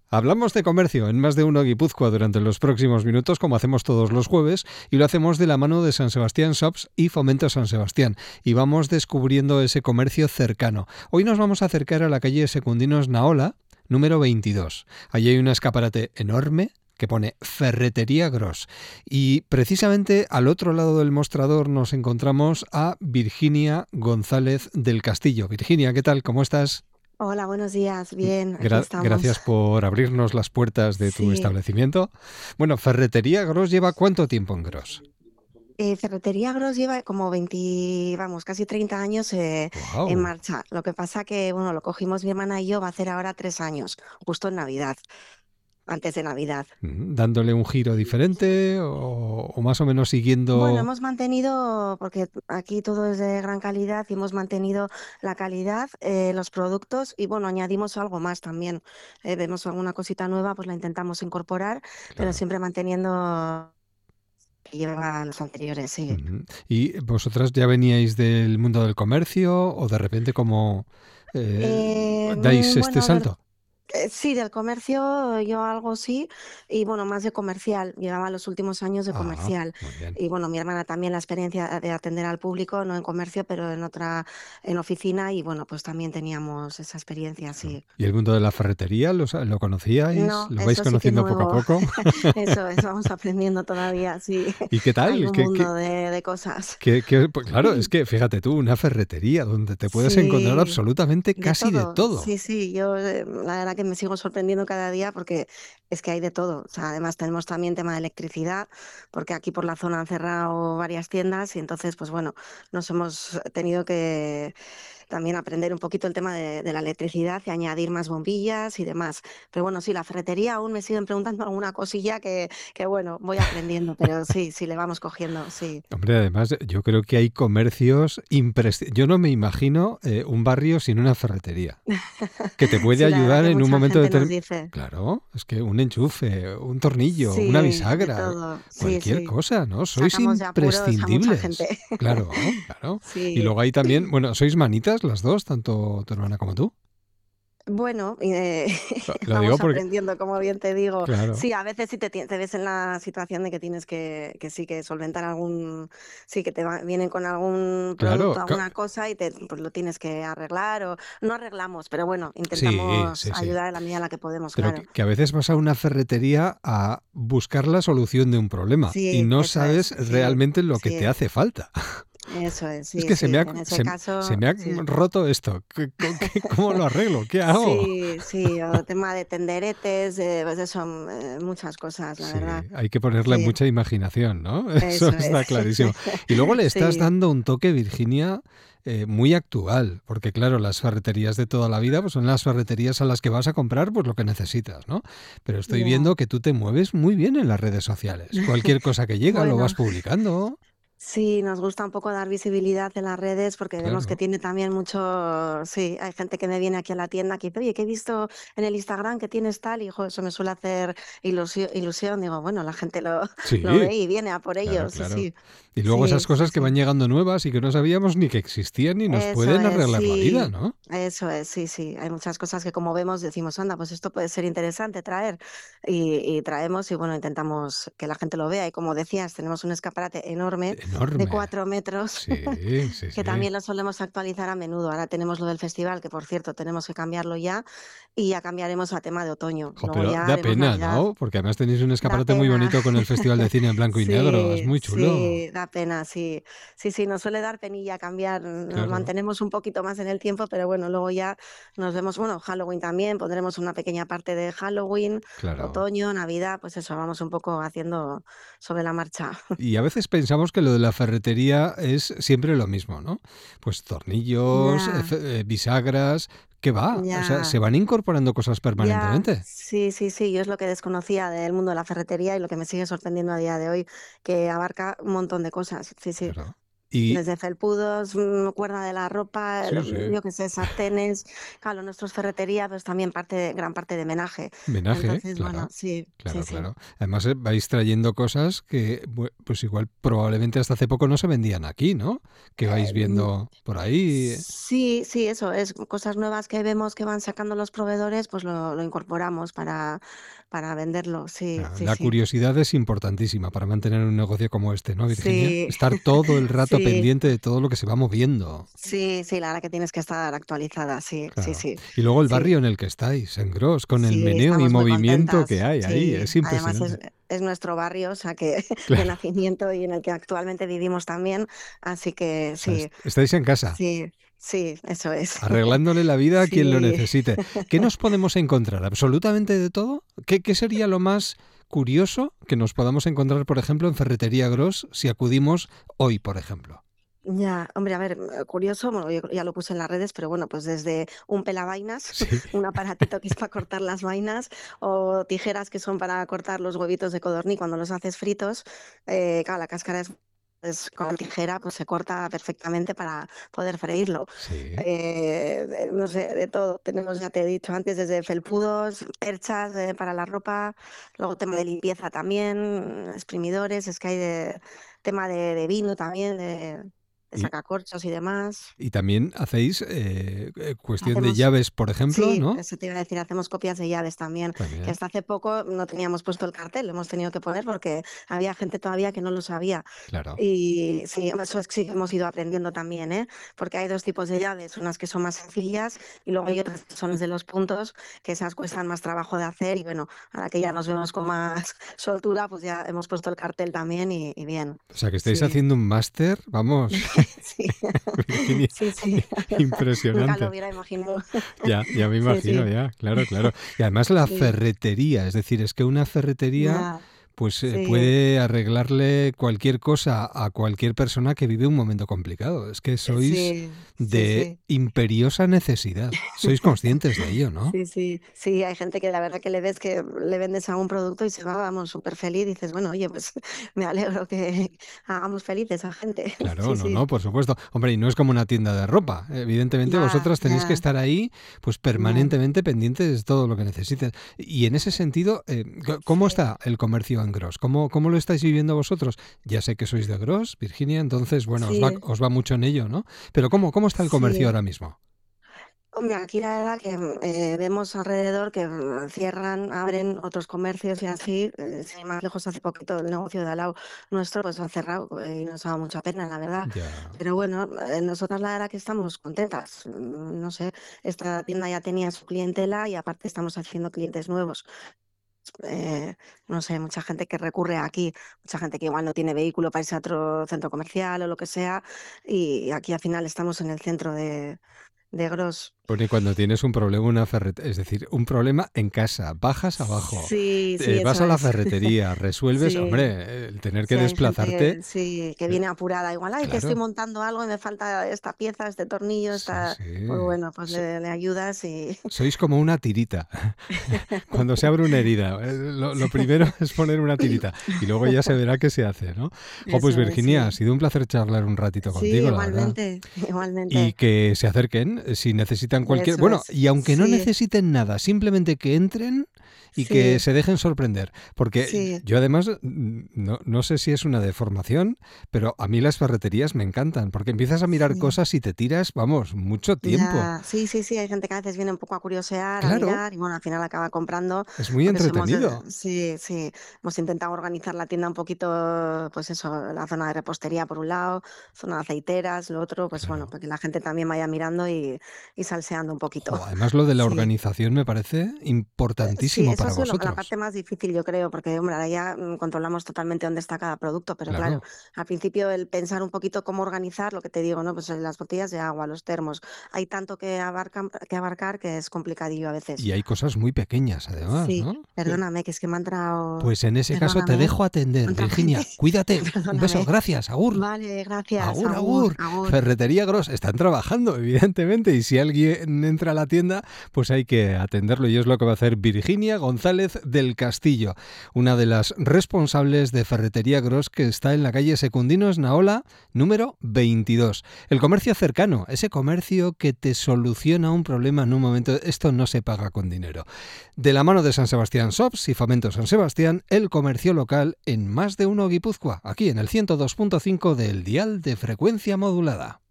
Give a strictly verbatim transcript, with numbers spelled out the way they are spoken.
Hablamos de comercio en Más de Uno Guipúzcoa durante los próximos minutos, como hacemos todos los jueves, y lo hacemos de la mano de San Sebastián Shops y Fomento San Sebastián. Y vamos descubriendo ese comercio cercano. Hoy nos vamos a acercar a la calle Secundinos Naola, número veintidós. Allí hay un escaparate enorme que pone Ferretería Gros. Y precisamente al otro lado del mostrador nos encontramos a Virginia González del Castillo. Virginia, ¿qué tal? ¿Cómo estás? Hola, buenos días. Bien, aquí Gra- estamos. gracias por abrirnos las puertas de tu Sí, establecimiento. Bueno, Ferretería Gros lleva ¿cuánto tiempo en Gros? eh, Ferretería Gros lleva como veinte, vamos, casi treinta años eh, en Wow. marcha. Lo que pasa que, bueno, lo cogimos mi hermana y yo, va a hacer ahora tres años, justo en Navidad, antes de Navidad. ¿Dándole un giro diferente o, o más o menos Bueno, siguiendo? hemos mantenido, porque aquí todo es de gran calidad y hemos mantenido la calidad, eh, los productos y bueno, añadimos algo más también. Eh, vemos alguna cosita nueva, pues la intentamos incorporar, pero Claro. siempre manteniendo que lleva los anteriores, sí. Ujú. ¿Y vosotras ya veníais del mundo del comercio o de repente como eh, Eh, dais mm, este bueno, a ver, salto? eh, sí, del comercio yo algo sí, y bueno, más de comercial. Llevaba los últimos años de Ah, comercial. muy bien. Y bueno, mi hermana también la experiencia de atender al público, no en comercio, pero en otra, en oficina, y bueno, pues también teníamos esa experiencia, Claro. sí. ¿Y el mundo de la ferretería lo, sa- lo conocíais? No, ¿Lo vais eso sí que conociendo poco a nuevo. poco? Eso, eso vamos aprendiendo todavía, sí. ¿Y qué Hay tal? un ¿Qué, qué, mundo de, de cosas. qué- qué- pues claro, es que fíjate tú, una ferretería donde te puedes encontrar Sí. absolutamente De casi de todo, todo. sí, sí, yo eh, la verdad que me sigo sorprendiendo cada día porque es que hay de todo. O sea, además tenemos también tema de electricidad, porque aquí por la zona han cerrado varias tiendas y entonces, pues bueno, nos hemos tenido que también aprender un poquito el tema de, de la electricidad y añadir más bombillas y demás. Pero bueno, sí, la ferretería aún me siguen preguntando alguna cosilla que, que bueno, voy aprendiendo, pero sí, sí, le vamos cogiendo, sí. Hombre, además yo creo que hay comercios imprescindibles. Yo no me imagino eh, un barrio sin una ferretería, que te puede Sí, la verdad ayudar que en un mucha momento gente nos determinado. dice. Claro, es que un enchufe, un tornillo, una Sí, de bisagra, todo, sí, cualquier sí. cosa, ¿no? Sois Sacamos de apuros a mucha imprescindibles. gente. Claro, claro. Y Sí. luego hay también, bueno, sois manitas las dos, tanto tu hermana como tú. Bueno, eh, Lo lo digo vamos porque, aprendiendo, como bien te digo. claro, Sí, a veces sí te, ti- te ves en la situación de que tienes que, que sí, que solventar algún, sí, que te va- vienen con algún producto, claro. ca- alguna cosa y te, pues lo tienes que arreglar o no arreglamos, pero bueno, Sí, intentamos sí, sí. ayudar en la medida en la que podemos, Pero claro. que, que a veces vas a una ferretería a buscar la solución de un problema y Sí, no eso es, sabes sí, realmente lo que te sí, hace falta. eso es, Es sí, que se me sí. ha, En ese se, se caso, me ha sí. roto esto. ¿Qué- co- qué- ¿Cómo lo arreglo? ¿Qué hago? Sí, sí, o tema de tenderetes, de, pues eso, mm, eh, muchas cosas, la Sí, verdad. hay que ponerle Sí, mucha imaginación, ¿no? Eso eso es. está clarísimo. Y luego le estás Sí, dando un toque, Virginia, eh, muy actual, porque claro, las ferreterías de toda la vida pues son las ferreterías a las que vas a comprar pues lo que necesitas, ¿no? Pero estoy ya. viendo que tú te mueves muy bien en las redes sociales. Cualquier cosa que llega lo vas Bueno, publicando. sí, nos gusta un poco dar visibilidad en las redes porque vemos que Claro. tiene también mucho, sí, hay gente que me viene aquí a la tienda que dice, oye, que he visto en el Instagram que tienes tal, y jo, eso me suele hacer ilusio- ilusión. Digo, bueno, la gente lo, lo Sí, ve y viene a por claro, ello, sí, claro. sí, Y luego sí, esas sí, cosas que van sí. llegando nuevas y que no sabíamos ni que existían y nos Eso pueden es, arreglar la vida, sí, ¿no? eso es, sí, sí. Hay muchas cosas que como vemos decimos, anda, pues esto puede ser interesante traer y, y traemos y bueno, intentamos que la gente lo vea y como decías, tenemos un escaparate enorme de Enorme. cuatro metros Sí, sí, que sí. también lo solemos actualizar a menudo. Ahora tenemos lo del festival, que por cierto tenemos que cambiarlo ya y ya cambiaremos a tema de otoño. Jo, Luego pero ya da haremos pena, Navidad. ¿no? Porque además tenéis un Da escaparate muy pena. bonito con el Festival de Cine en blanco y negro. Es Sí, muy chulo. sí, da pena, sí. Sí, sí, nos suele dar penilla cambiar, nos Claro, mantenemos un poquito más en el tiempo, pero bueno, luego ya nos vemos, bueno, Halloween también, pondremos una pequeña parte de Halloween, claro. otoño, Navidad, pues eso, vamos un poco haciendo sobre la marcha. Y a veces pensamos que lo de la ferretería es siempre lo mismo, ¿no? Pues tornillos, eh, Ya, fe- eh, bisagras, ¿qué va? O sea, se ya. van incorporando cosas Ya, permanentemente. sí, sí, sí, yo es lo que desconocía del mundo de la ferretería y lo que me sigue sorprendiendo a día de hoy, que abarca un montón de cosas. Sí, sí, Claro. Y Desde felpudos, mm, cuerda de la ropa, sí, el- sí. yo qué sé, sartenes. Claro, lo nuestro es ferretería, pues también parte de- gran parte de menaje. Menaje, Entonces, bueno, claro. sí, sí, Claro, sí. claro. Además, eh, vais trayendo cosas que, bu- pues igual probablemente hasta hace poco no se vendían aquí, ¿no? Que vais Eh, viendo por ahí. Sí, sí, eso es. Cosas nuevas que vemos que van sacando los proveedores, pues lo, lo incorporamos para, para venderlo. Sí, Claro, sí, la sí. curiosidad es importantísima para mantener un negocio como este, ¿no, Virginia? Sí, Estar todo el rato sí, pendiente de todo lo que se va moviendo. sí, sí, la verdad que tienes que estar actualizada. Sí, sí, Claro. sí, Y luego el sí. barrio en el que estáis, en Gros, con el Sí, meneo y estamos muy movimiento que contentas. hay ahí, Sí, es además es, impresionante. es nuestro barrio, o sea que de Claro. nacimiento y en el que actualmente vivimos también. Así que O sea, sí, est- estáis en casa, sí, sí, eso es. arreglándole la vida a quien lo Sí. necesite. ¿Qué nos podemos encontrar? ¿Absolutamente de todo? ¿Qué, qué sería lo más curioso que nos podamos encontrar, por ejemplo, en Ferretería Gros si acudimos hoy, por ejemplo? Ya, hombre, a ver, eh, curioso, bueno, yo ya lo puse en las redes, pero bueno, pues desde un pelavainas, Sí, un aparatito que es para cortar las vainas, o tijeras que son para cortar los huevitos de codorniz cuando los haces fritos. Eh, claro, la cáscara es, es con tijera, pues se corta perfectamente para poder freírlo. sí. Eh, de- no sé, de todo. Tenemos, ya te he dicho antes, desde felpudos, perchas eh, para la ropa, luego tema de limpieza también, exprimidores, es que hay de tema de, de vino también, de de Y, sacacorchos y demás. y también hacéis eh, eh, cuestión de Hacemos, llaves, por ejemplo, sí, ¿no? eso te iba a decir, hacemos copias de llaves también, que También, hasta hace poco no teníamos puesto el cartel, lo hemos tenido que poner porque había gente todavía que no lo sabía. claro. Y sí, eso sí que hemos ido aprendiendo también, ¿eh? Porque hay dos tipos de llaves, unas que son más sencillas y luego hay otras que son de los puntos, que esas cuestan más trabajo de hacer y bueno, ahora que ya nos vemos con más soltura, pues ya hemos puesto el cartel también y, y bien. O sea, que estáis Sí, haciendo un máster, vamos, sí, Virginia, sí, sí, nunca lo impresionante. hubiera imaginado. Ya, ya me Sí, imagino, sí, ya, claro, claro. Y además la sí, ferretería, es decir, es que una ferretería ya, pues eh, sí, puede arreglarle cualquier cosa a cualquier persona que vive un momento complicado. Es que sois sí, sí, de sí. imperiosa necesidad. Sois conscientes de ello, ¿no? Sí, sí, sí, hay gente que la verdad que le ves que le vendes algún producto y se va, vamos, súper feliz. Dices, bueno, oye, pues me alegro que hagamos felices a gente. Claro, Sí, no, sí, no, por supuesto. Hombre, y no es como una tienda de ropa. Evidentemente, ya, vosotras tenéis que ya, estar ahí, pues ya. permanentemente pendientes de todo lo que necesiten. Y en ese sentido, eh, c- ¿cómo Sí, está el comercio en Gros? ¿Cómo, cómo lo estáis viviendo vosotros? Ya sé que sois de Gros, Virginia, entonces, bueno, os va, sí, os va mucho en ello, ¿no? Pero ¿cómo, cómo está el comercio sí. ahora mismo? Hombre, aquí la verdad que mm, eh, vemos alrededor que mm, cierran, abren otros comercios y así. Eh, sin ir más lejos, hace poquito el negocio de al lado nuestro pues ha cerrado eh, y nos ha dado mucha pena, la verdad. Ya. Pero bueno, eh, nosotras la verdad que estamos contentas. Mm, No sé, esta tienda ya tenía su clientela y aparte estamos haciendo clientes nuevos. Eh, no sé, mucha gente que recurre aquí, mucha gente que igual no tiene vehículo para irse a otro centro comercial o lo que sea. Y aquí al final estamos en el centro de, de Gros. Bueno, y cuando tienes un problema, una ferretería, es decir, un problema en casa, bajas abajo, Sí, sí, eh, vas eso a la es. ferretería, resuelves, Sí, hombre, el tener que sí, hay gente desplazarte, que, sí, que eh, viene apurada. Igual, ay, que estoy claro. montando algo y me falta esta pieza, este tornillo, Sí, esta... Pues sí. bueno, pues So- le, le ayudas y... Sois como una tirita. Cuando se abre una herida, eh, lo, lo primero es poner una tirita y luego ya se verá qué se hace, ¿no? Jo, pues Eso es, Virginia, ha sí. sido un placer charlar un ratito Sí, contigo, la verdad. igualmente, Y igualmente. que se acerquen eh, si necesitan cualquier... Eso Bueno, es. y aunque no Sí, necesiten nada, simplemente que entren y que sí, se dejen sorprender. Porque sí. yo además, mm, no, no sé si es una deformación, pero a mí las ferreterías me encantan, porque empiezas a mirar Sí. cosas y te tiras, vamos, mucho tiempo. Ya, sí, sí, sí, hay gente que a veces viene un poco a curiosear, a Claro, mirar y bueno, al final acaba comprando, es muy porque somos, de- entretenido. sí, sí, hemos intentado organizar la tienda un poquito, pues eso, la zona de repostería por un lado, zona de aceiteras, lo otro, pues bueno, Claro. para que la gente también vaya mirando y, y salseando un poquito. Jo, además lo de la Sí. organización me parece Eh, Sí, importantísimo eso ha para sido lo- la parte vosotros. más difícil, yo creo, porque hombre, ahora ya mm, controlamos totalmente dónde está cada producto, pero claro, Claro. al principio el pensar un poquito cómo organizar, lo que te digo, ¿no? Pues eh, las botellas de agua, los termos, hay tanto que abarcan, que abarcar que es complicadillo a veces. Y hay cosas muy pequeñas, además, Sí, ¿no? Que- perdóname, que es que me ha entrado, Pues en ese caso te perdóname, ¿eh? dejo Me ha atender, entrado gente, Virginia. Cuídate. Un beso, perdóname. gracias, agur. Vale, gracias, Agur, agur, agur. agur. Ferretería Gros. Están trabajando, evidentemente. Y si alguien entra a la tienda, pues hay que atenderlo. Y es lo que va a hacer Virginia González del Castillo, una de las responsables de Ferretería Gros, que está en la calle Secundino Esnaola, número veintidós. El comercio cercano, ese comercio que te soluciona un problema en un momento. Esto no se paga con dinero. De la mano de San Sebastián Shops y Fomento San Sebastián, el comercio local en Más de Uno Guipúzcoa, aquí en el ciento dos punto cinco del dial de frecuencia modulada.